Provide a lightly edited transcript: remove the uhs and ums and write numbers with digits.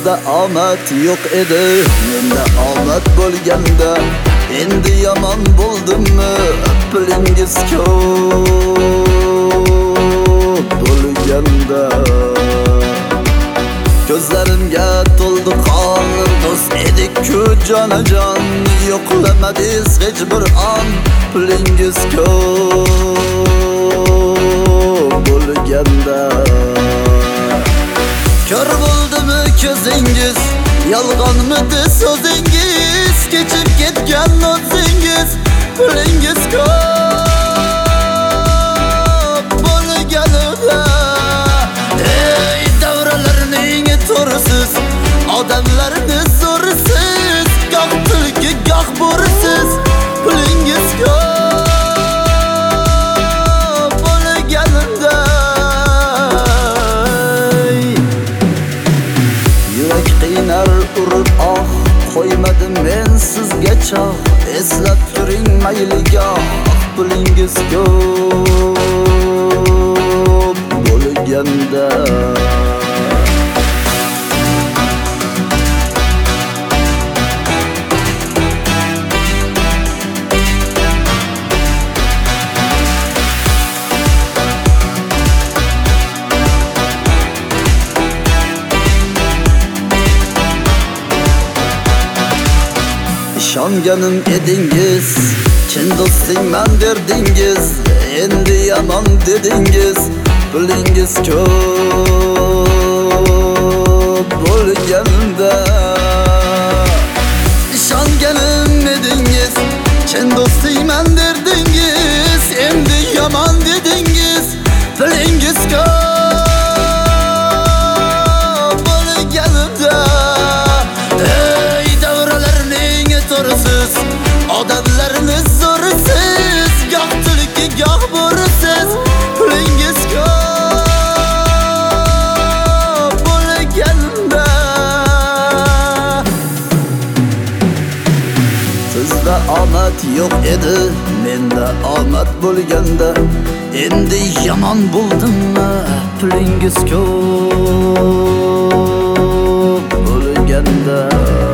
Sizda omad yo'q edi, menda omad bo'lganda, endi yomon bo'ldimmi? Pulingiz ko'p bo'lganda, ko'zlarimga to'ldi qon. Do'st edik-ku jonajon, yo'qlamadingiz hech bir on. Pulingiz ko'p bo'lganda, kör bo'ldimi ko'zingiz? Yolg'onmidi so'zingiz? Kechib ketgan o'zingiz? Pulingiz ko'p bo'lganda, ey davralarning to'risiz, odamlarni zo'risiz, goh tulki goh bo'risiz. Pulingiz ko'p bo'lganda, yurak qiynar urib qo'ymadim men sizga choh. Eslab turing mayligoh, pulingiz ko'p bo'lganda. İshonganim edingiz, chin do'stingman derdingiz, endi yomon dedingiz. Pulingiz ko'p bo'lganda, ishonganim edingiz, chin do'stingman derdingiz, endi yomon dedingiz. Pulingiz ko'p bo'lganda, ey davralarning to'risiz, odamlarni zo'risiz, goh tulki goh bo'risiz. Pulingiz ko'p bo'lganda, sizda omad yo'q edi, menda omad bo'lganda, endi yomon bo'ldimmi? Pulingiz ko'p bo'lganda.